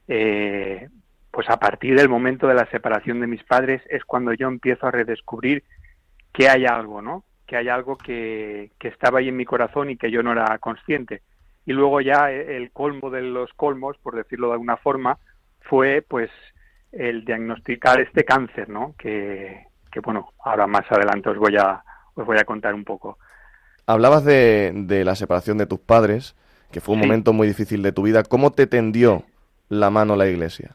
eh, pues a partir del momento de la separación de mis padres es cuando yo empiezo a redescubrir que hay algo, ¿no? Que hay algo que, que estaba ahí en mi corazón y que yo no era consciente. Y luego ya el colmo de los colmos, por decirlo de alguna forma, fue pues el diagnosticar este cáncer, ¿no? Que, que bueno, ahora más adelante os voy a, os voy a contar un poco. Hablabas de, de la separación de tus padres, que fue un sí. momento muy difícil de tu vida. ¿Cómo te tendió la mano la Iglesia?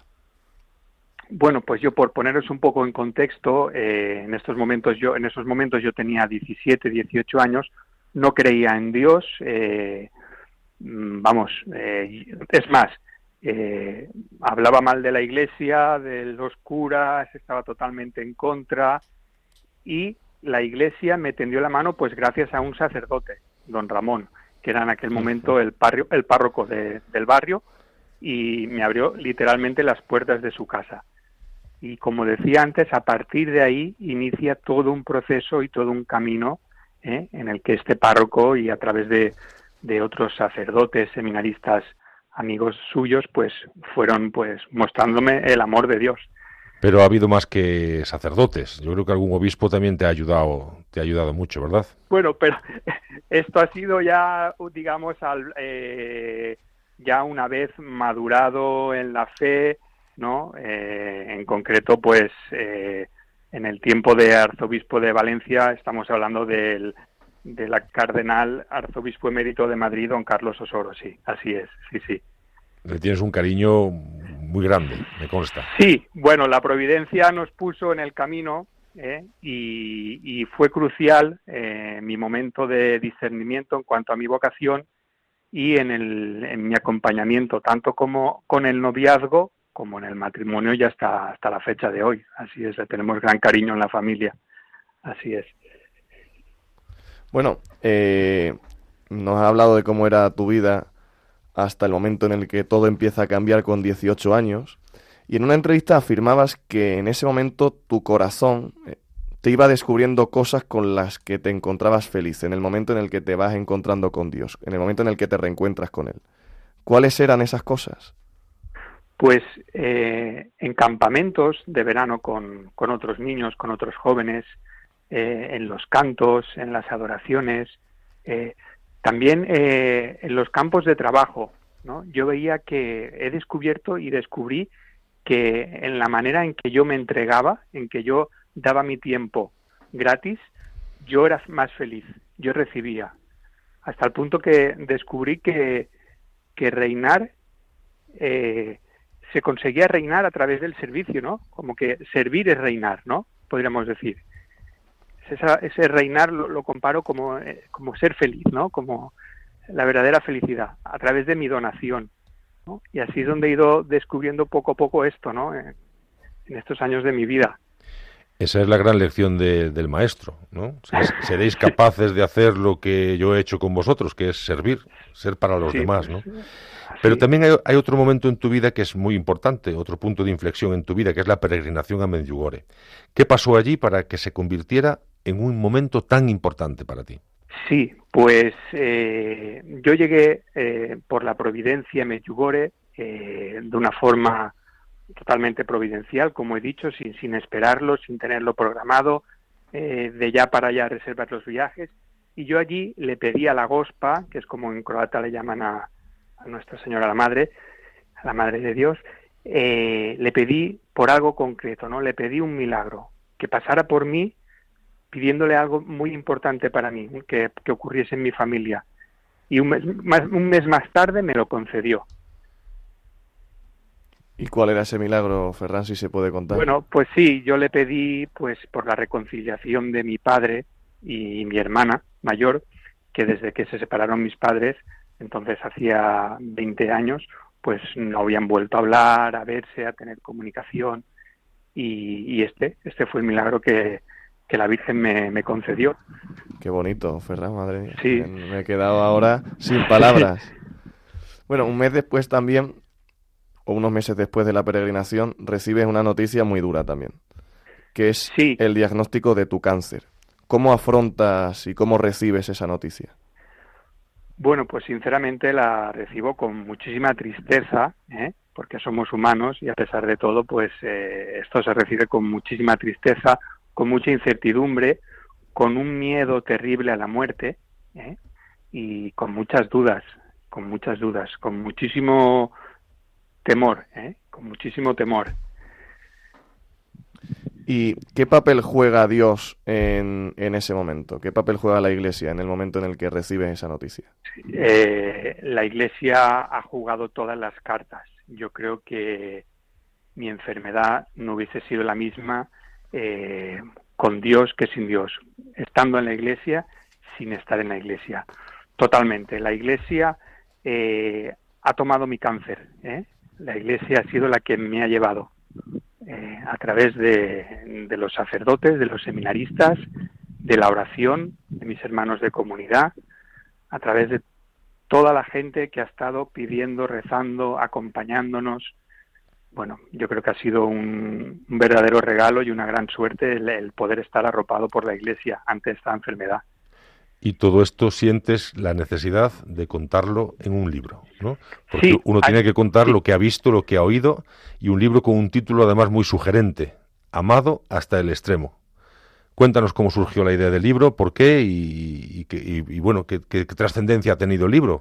Bueno, pues yo por poneros un poco en contexto, eh, en estos momentos yo, en esos momentos yo tenía diecisiete, dieciocho años, no creía en Dios, eh, vamos, eh, es más, eh, hablaba mal de la Iglesia, de los curas, estaba totalmente en contra, y la Iglesia me tendió la mano pues gracias a un sacerdote, don Ramón, que era en aquel momento el, parrio, el párroco de, del barrio, y me abrió literalmente las puertas de su casa. Y como decía antes, a partir de ahí inicia todo un proceso y todo un camino, ¿eh? En el que este párroco y a través de, de otros sacerdotes, seminaristas, amigos suyos, pues fueron pues mostrándome el amor de Dios. Pero ha habido más que sacerdotes. Yo creo que algún obispo también te ha ayudado, te ha ayudado mucho, ¿verdad? Bueno, pero esto ha sido ya, digamos, al, eh, ya una vez madurado en la fe, ¿no? Eh, en concreto, pues, eh, en el tiempo de arzobispo de Valencia, estamos hablando del, de la cardenal arzobispo emérito de Madrid, don Carlos Osoro, sí, así es, sí, sí. Le tienes un cariño muy grande, me consta. Sí, bueno, la providencia nos puso en el camino, ¿eh? y, y fue crucial eh, mi momento de discernimiento en cuanto a mi vocación y en, el, en mi acompañamiento, tanto como con el noviazgo, como en el matrimonio ya hasta, hasta la fecha de hoy. Así es, le tenemos gran cariño en la familia. Así es. Bueno, eh, nos has hablado de cómo era tu vida hasta el momento en el que todo empieza a cambiar con dieciocho años. Y en una entrevista afirmabas que en ese momento tu corazón te iba descubriendo cosas con las que te encontrabas feliz, en el momento en el que te vas encontrando con Dios, en el momento en el que te reencuentras con Él. ¿Cuáles eran esas cosas? Pues eh, en campamentos de verano con, con otros niños, con otros jóvenes, eh, en los cantos, en las adoraciones, eh, también eh, en los campos de trabajo, ¿no? Yo veía que he descubierto y descubrí que en la manera en que yo me entregaba, en que yo daba mi tiempo gratis, yo era más feliz, yo recibía, hasta el punto que descubrí que, que reinar... Eh, se conseguía reinar a través del servicio, ¿no? Como que servir es reinar, ¿no? Podríamos decir. Esa, ese reinar lo, lo comparo como, eh, como ser feliz, ¿no? Como la verdadera felicidad, a través de mi donación, ¿no? Y así es donde he ido descubriendo poco a poco esto, ¿no? En, en estos años de mi vida. Esa es la gran lección de, del maestro, ¿no? Seréis capaces de hacer lo que yo he hecho con vosotros, que es servir, ser para los sí, demás, ¿no? Pues, pero sí. También hay, hay otro momento en tu vida que es muy importante, otro punto de inflexión en tu vida, que es la peregrinación a Medjugorje. ¿Qué pasó allí para que se convirtiera en un momento tan importante para ti? Sí, pues eh, yo llegué eh, por la providencia a Medjugorje eh, de una forma totalmente providencial, como he dicho, sin, sin esperarlo, sin tenerlo programado, eh, de ya para allá reservar los viajes. Y yo allí le pedí a la Gospa, que es como en croata le llaman a, a Nuestra Señora la Madre, a la Madre de Dios, eh, le pedí por algo concreto, ¿no? Le pedí un milagro, que pasara por mí pidiéndole algo muy importante para mí, que, que ocurriese en mi familia. Y un mes, más, un mes más tarde me lo concedió. ¿Y cuál era ese milagro, Ferran, si se puede contar? Bueno, pues sí, yo le pedí pues por la reconciliación de mi padre y mi hermana mayor, que desde que se separaron mis padres, entonces hacía veinte años, pues no habían vuelto a hablar, a verse, a tener comunicación. Y, y este, este fue el milagro que, que la Virgen me, me concedió. Qué bonito, Ferran, madre mía. Sí. Me he quedado ahora sin palabras. Bueno, un mes después también, o unos meses después de la peregrinación, recibes una noticia muy dura también, que es sí. el diagnóstico de tu cáncer. ¿Cómo afrontas y cómo recibes esa noticia? Bueno, pues sinceramente la recibo con muchísima tristeza, ¿eh? Porque somos humanos y a pesar de todo, pues eh, esto se recibe con muchísima tristeza, con mucha incertidumbre, con un miedo terrible a la muerte, ¿eh? Y con muchas dudas, con muchas dudas, con muchísimo temor, ¿eh? Con muchísimo temor. ¿Y qué papel juega Dios en, en ese momento? ¿Qué papel juega la Iglesia en el momento en el que recibes esa noticia? Eh, la Iglesia ha jugado todas las cartas. Yo creo que mi enfermedad no hubiese sido la misma eh, con Dios que sin Dios. Estando en la Iglesia, sin estar en la Iglesia. Totalmente. La Iglesia eh, ha tomado mi cáncer, ¿eh? La Iglesia ha sido la que me ha llevado. Eh, a través de, de los sacerdotes, de los seminaristas, de la oración, de mis hermanos de comunidad, a través de toda la gente que ha estado pidiendo, rezando, acompañándonos. Bueno, yo creo que ha sido un, un verdadero regalo y una gran suerte el, el poder estar arropado por la Iglesia ante esta enfermedad. Y todo esto sientes la necesidad de contarlo en un libro, ¿no? Porque sí, uno tiene hay, que contar sí. lo que ha visto, lo que ha oído, y un libro con un título además muy sugerente, Amado hasta el extremo. Cuéntanos cómo surgió la idea del libro, por qué y, y, y, y bueno, qué, qué, qué trascendencia ha tenido el libro.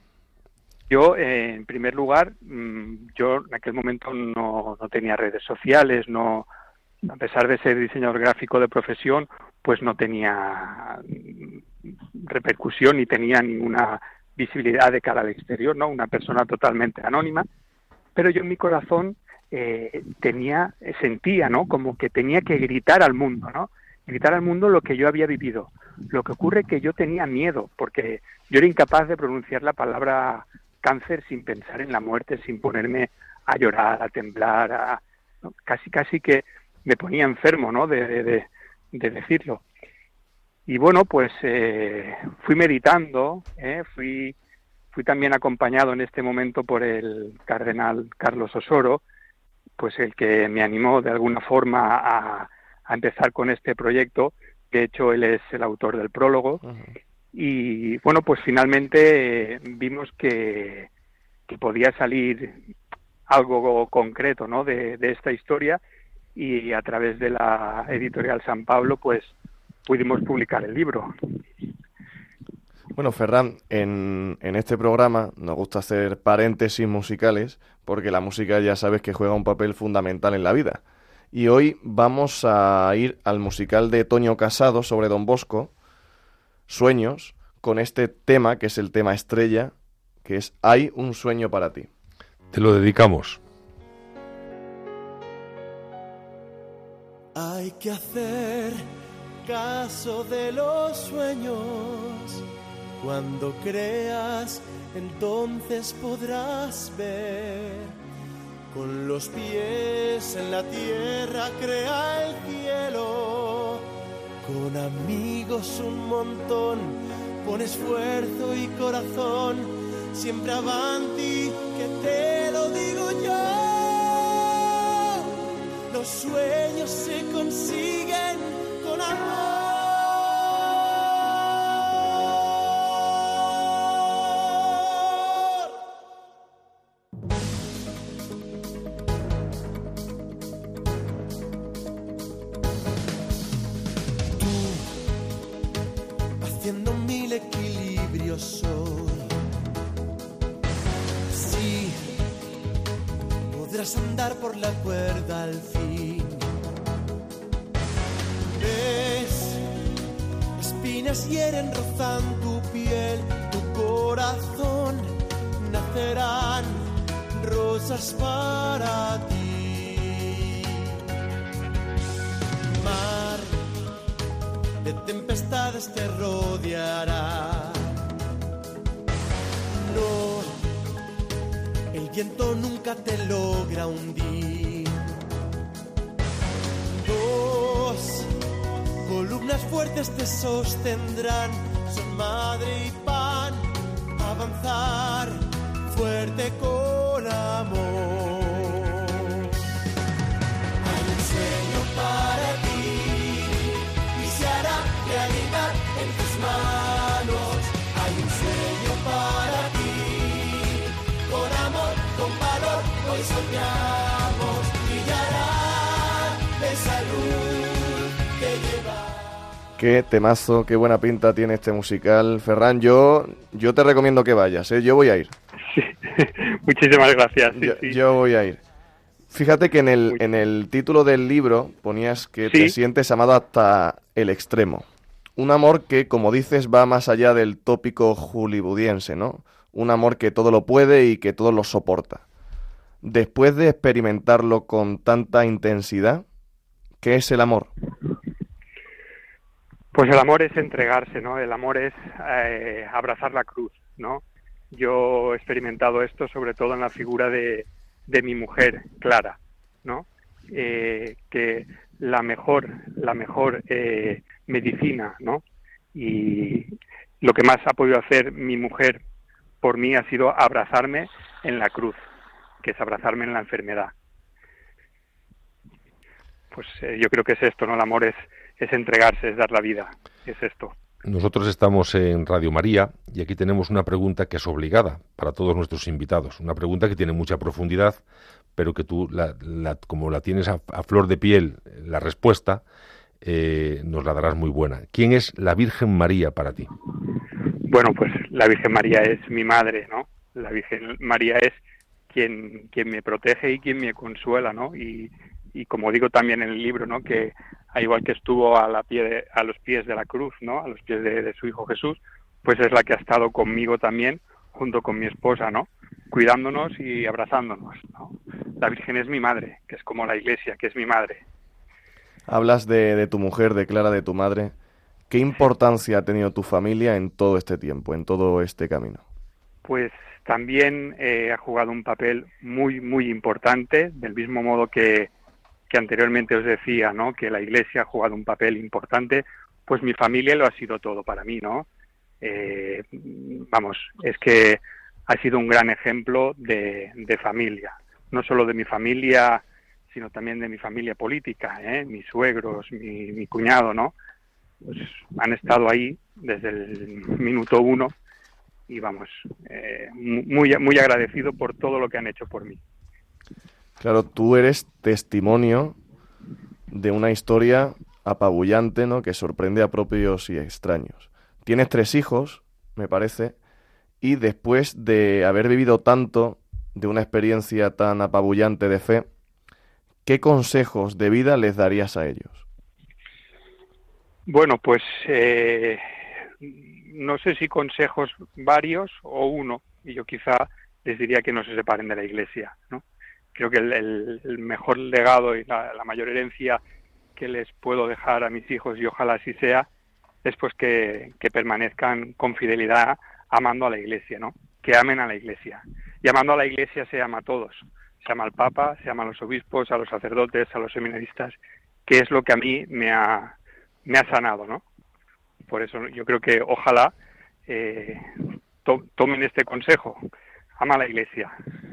Yo, eh, en primer lugar, yo en aquel momento no, no tenía redes sociales, no, a pesar de ser diseñador gráfico de profesión, pues no tenía repercusión ni tenía ninguna visibilidad de cara al exterior, ¿no? Una persona totalmente anónima, pero yo en mi corazón eh, tenía, sentía, ¿no? Como que tenía que gritar al mundo, ¿no? Gritar al mundo lo que yo había vivido. Lo que ocurre es que yo tenía miedo, porque yo era incapaz de pronunciar la palabra cáncer sin pensar en la muerte, sin ponerme a llorar, a temblar, a, ¿no? casi casi que me ponía enfermo, ¿no? De, de, de, de decirlo. Y bueno, pues eh, fui meditando, ¿eh? fui, fui también acompañado en este momento por el cardenal Carlos Osoro, pues el que me animó de alguna forma a, a empezar con este proyecto. De hecho, él es el autor del prólogo. Uh-huh. Y bueno, pues finalmente eh, vimos que, que podía salir algo concreto, ¿no? de, de esta historia, y a través de la editorial San Pablo, pues pudimos publicar el libro. Bueno, Ferran, en, en este programa nos gusta hacer paréntesis musicales porque la música ya sabes que juega un papel fundamental en la vida. Y hoy vamos a ir al musical de Toño Casado sobre Don Bosco, Sueños, con este tema que es el tema estrella, que es Hay un sueño para ti. Te lo dedicamos. Hay que hacer caso de los sueños. Cuando creas, entonces podrás ver. Con los pies en la tierra crea el cielo. Con amigos un montón, pon esfuerzo y corazón. Siempre avanti, que te lo digo yo. Los sueños se consiguen con amor. Haciendo mil equilibrios hoy, sí, podrás podrás andar por la cuerda al fin. Ves, espinas hieren, rozan tu piel, tu corazón, nacerán rosas para ti. Mar de tempestades te rodeará. No, el viento nunca te logra hundir. Dos columnas fuertes te sostendrán, son madre y pan, avanzar fuerte con amor. Hay un sueño para ti y se hará realidad en tus manos. Hay un sueño para ti, con amor, con valor, hoy soñamos, brillará esa luz que lleva. Qué temazo, qué buena pinta tiene este musical. Ferran, yo, yo te recomiendo que vayas, ¿eh? Yo voy a ir. Sí. Muchísimas gracias. Sí, yo, sí. yo voy a ir. Fíjate que en el, en el título del libro ponías que ¿Sí? te sientes amado hasta el extremo. Un amor que, como dices, va más allá del tópico hollywoodiense, ¿no? Un amor que todo lo puede y que todo lo soporta. Después de experimentarlo con tanta intensidad, ¿qué es el amor? Pues el amor es entregarse, ¿no? El amor es eh, abrazar la cruz, ¿no? Yo he experimentado esto sobre todo en la figura de, de mi mujer, Clara, ¿no? Eh, que la mejor, la mejor eh, medicina, ¿no? Y lo que más ha podido hacer mi mujer por mí ha sido abrazarme en la cruz, que es abrazarme en la enfermedad. Pues eh, yo creo que es esto, ¿no? El amor es, es entregarse, es dar la vida, es esto. Nosotros estamos en Radio María y aquí tenemos una pregunta que es obligada para todos nuestros invitados. Una pregunta que tiene mucha profundidad, pero que tú, la, la, como la tienes a, a flor de piel, la respuesta, eh, nos la darás muy buena. ¿Quién es la Virgen María para ti? Bueno, pues la Virgen María es mi madre, ¿no? La Virgen María es quien, quien me protege y quien me consuela, ¿no? Y, y como digo también en el libro, ¿no? Que al igual que estuvo a, la pie de, a los pies de la cruz, ¿no? A los pies de, de su Hijo Jesús, pues es la que ha estado conmigo también, junto con mi esposa, ¿no? Cuidándonos y abrazándonos, ¿no? La Virgen es mi madre, que es como la Iglesia, que es mi madre. Hablas de, de tu mujer, de Clara, de tu madre. ¿Qué importancia ha tenido tu familia en todo este tiempo, en todo este camino? Pues también eh, ha jugado un papel muy, muy importante, del mismo modo que que anteriormente os decía, ¿no? Que la Iglesia ha jugado un papel importante, pues mi familia lo ha sido todo para mí, ¿no? Eh, vamos, es que ha sido un gran ejemplo de, de familia, no solo de mi familia, sino también de mi familia política, ¿eh? Mis suegros, mi, mi cuñado, ¿no? Pues han estado ahí desde el minuto uno y vamos, eh, muy, muy agradecido por todo lo que han hecho por mí. Claro, tú eres testimonio de una historia apabullante, ¿no? Que sorprende a propios y extraños. Tienes tres hijos, me parece, y después de haber vivido tanto de una experiencia tan apabullante de fe, ¿qué consejos de vida les darías a ellos? Bueno, pues eh, no sé si consejos varios o uno, y yo quizá les diría que no se separen de la Iglesia, ¿no? Creo que el, el, el mejor legado y la, la mayor herencia que les puedo dejar a mis hijos, y ojalá así sea, es pues que, que permanezcan con fidelidad amando a la Iglesia, ¿no? Que amen a la Iglesia. Y amando a la Iglesia se ama a todos. Se ama al Papa, se ama a los obispos, a los sacerdotes, a los seminaristas, que es lo que a mí me ha, me ha sanado, ¿no? Por eso yo creo que ojalá eh, to, tomen este consejo. Ama a la Iglesia.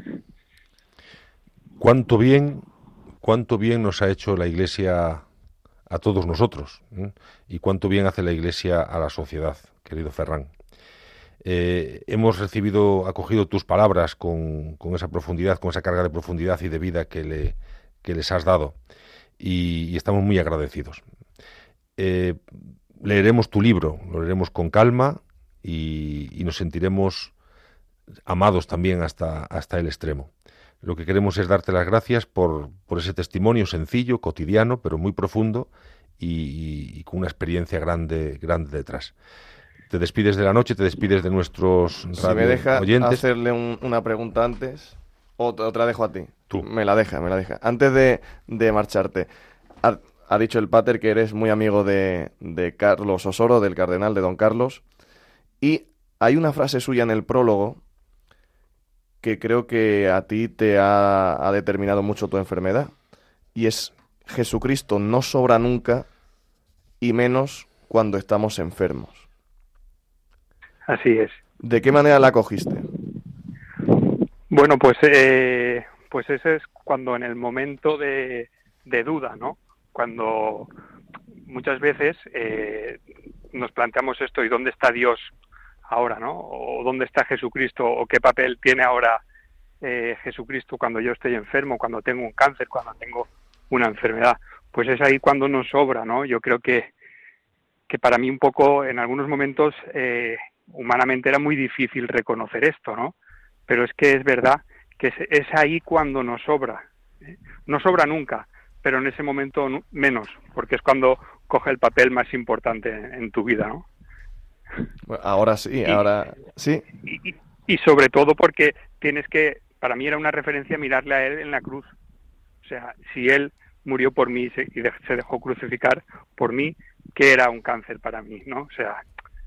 Cuánto bien, cuánto bien nos ha hecho la Iglesia a todos nosotros, ¿eh? Y cuánto bien hace la Iglesia a la sociedad, querido Ferran. Eh, hemos recibido, acogido tus palabras con, con esa profundidad, con esa carga de profundidad y de vida que, le, que les has dado, y, y estamos muy agradecidos. Eh, leeremos tu libro, lo leeremos con calma y, y nos sentiremos amados también hasta, hasta el extremo. Lo que queremos es darte las gracias por, por ese testimonio sencillo, cotidiano, pero muy profundo y, y, y con una experiencia grande, grande detrás. Te despides de la noche, te despides de nuestros radio Si me deja oyentes. hacerle un, una pregunta antes, o te, o te la dejo a ti. Tú. Me la deja, me la deja. Antes de, de marcharte, ha, ha dicho el Pater que eres muy amigo de, de Carlos Osoro, del cardenal de Don Carlos, y hay una frase suya en el prólogo que creo que a ti te ha, ha determinado mucho tu enfermedad, y es: Jesucristo no sobra nunca, y menos cuando estamos enfermos. Así es. ¿De qué manera la cogiste? Bueno, pues eh, pues ese es cuando en el momento de, de duda, ¿no? Cuando muchas veces eh, nos planteamos esto, ¿y dónde está Dios ahora, no? O ¿dónde está Jesucristo? ¿O qué papel tiene ahora eh, Jesucristo cuando yo estoy enfermo, cuando tengo un cáncer, cuando tengo una enfermedad? Pues es ahí cuando nos sobra, ¿no? Yo creo que, que para mí un poco, en algunos momentos, eh, humanamente era muy difícil reconocer esto, ¿no? Pero es que es verdad que es, es ahí cuando nos sobra. ¿eh? No sobra nunca, pero en ese momento no, menos, porque es cuando coge el papel más importante en, en tu vida, ¿no? Bueno, ahora sí, y, ahora sí. Y, y, y sobre todo porque tienes que, para mí era una referencia mirarle a él en la cruz. O sea, si él murió por mí y se, y de, se dejó crucificar por mí, ¿qué era un cáncer para mí, no? O sea,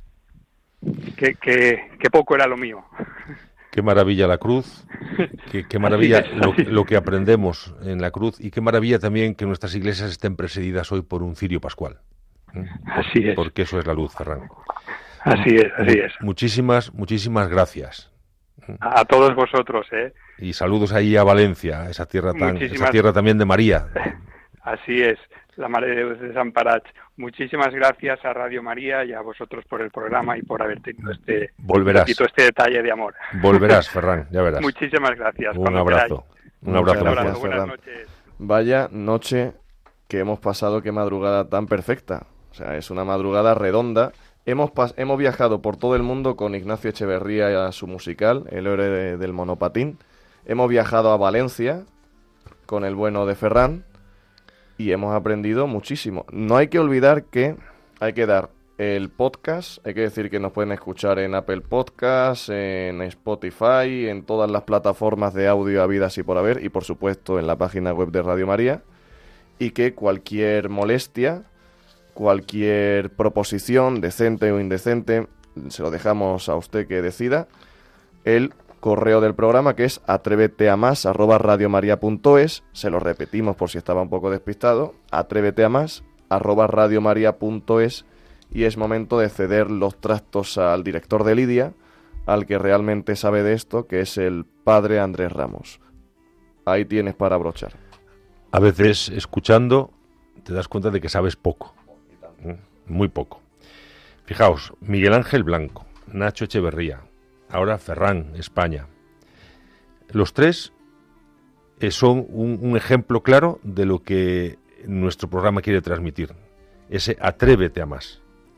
que, que, que poco era lo mío. Qué maravilla la cruz, qué, qué maravilla lo, lo que aprendemos en la cruz, y qué maravilla también que nuestras iglesias estén presididas hoy por un cirio pascual. ¿eh? Así es. Porque eso es la luz, Ferran. Así es, así es. Muchísimas, muchísimas gracias. A, a todos vosotros, ¿eh? Y saludos ahí a Valencia, esa tierra tan, Muchísimas... esa tierra también de María. Así es, la Madre de Dios de San Parach. Muchísimas gracias a Radio María y a vosotros por el programa y por haber tenido este, Volverás. este detalle de amor. Volverás, Ferran, ya verás. Muchísimas gracias. Un abrazo. Un abrazo. Un abrazo, Buenas Ferran. noches. Vaya noche que hemos pasado, qué madrugada tan perfecta. O sea, es una madrugada redonda. Hemos, pas- hemos viajado por todo el mundo con Ignacio Echeverría y a su musical, El héroe de- del monopatín. Hemos viajado a Valencia con el bueno de Ferran y hemos aprendido muchísimo. No hay que olvidar que hay que dar el podcast, hay que decir que nos pueden escuchar en Apple Podcasts, en Spotify, en todas las plataformas de audio habidas y por haber, y por supuesto en la página web de Radio María, y que cualquier molestia, cualquier proposición, decente o indecente, se lo dejamos a usted que decida. El correo del programa, que es atréveteamas arroba radiomaria.es, se lo repetimos por si estaba un poco despistado, atréveteamas arroba radiomaria.es, y es momento de ceder los trastos al director de Lidia, al que realmente sabe de esto, que es el padre Andrés Ramos. Ahí tienes para brochar. A veces, escuchando, te das cuenta de que sabes poco. Muy poco. Fijaos, Miguel Ángel Blanco, Nacho Echeverría, ahora Ferran, España. Los tres eh, son un, un ejemplo claro de lo que nuestro programa quiere transmitir. Ese atrévete a más.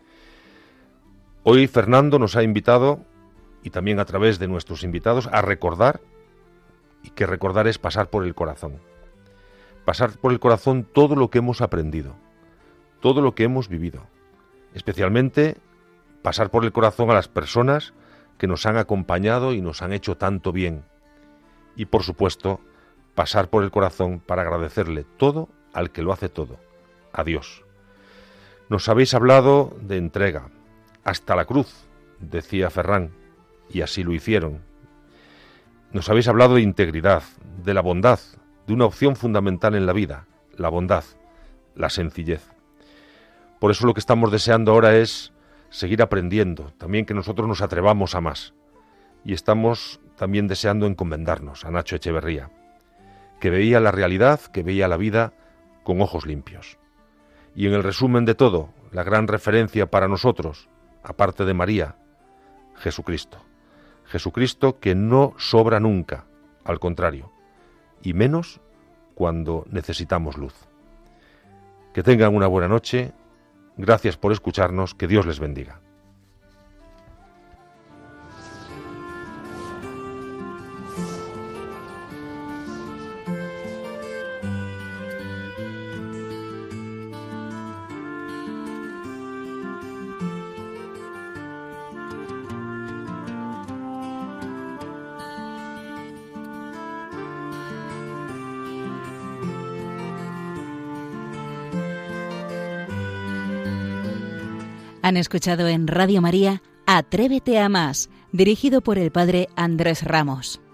Hoy Fernando nos ha invitado, y también a través de nuestros invitados, a recordar, y que recordar es pasar por el corazón. Pasar por el corazón todo lo que hemos aprendido, todo lo que hemos vivido. Especialmente pasar por el corazón a las personas que nos han acompañado y nos han hecho tanto bien. Y por supuesto, pasar por el corazón para agradecerle todo al que lo hace todo, a Dios. Nos habéis hablado de entrega, hasta la cruz, decía Ferran, y así lo hicieron. Nos habéis hablado de integridad, de la bondad, de una opción fundamental en la vida, la bondad, la sencillez. Por eso lo que estamos deseando ahora es seguir aprendiendo, también que nosotros nos atrevamos a más. Y estamos también deseando encomendarnos a Nacho Echeverría, que veía la realidad, que veía la vida con ojos limpios. Y en el resumen de todo, la gran referencia para nosotros, aparte de María, Jesucristo. Jesucristo que no sobra nunca, al contrario, y menos cuando necesitamos luz. Que tengan una buena noche. Gracias por escucharnos, que Dios les bendiga. Han escuchado en Radio María Atrévete a más, dirigido por el padre Andrés Ramos.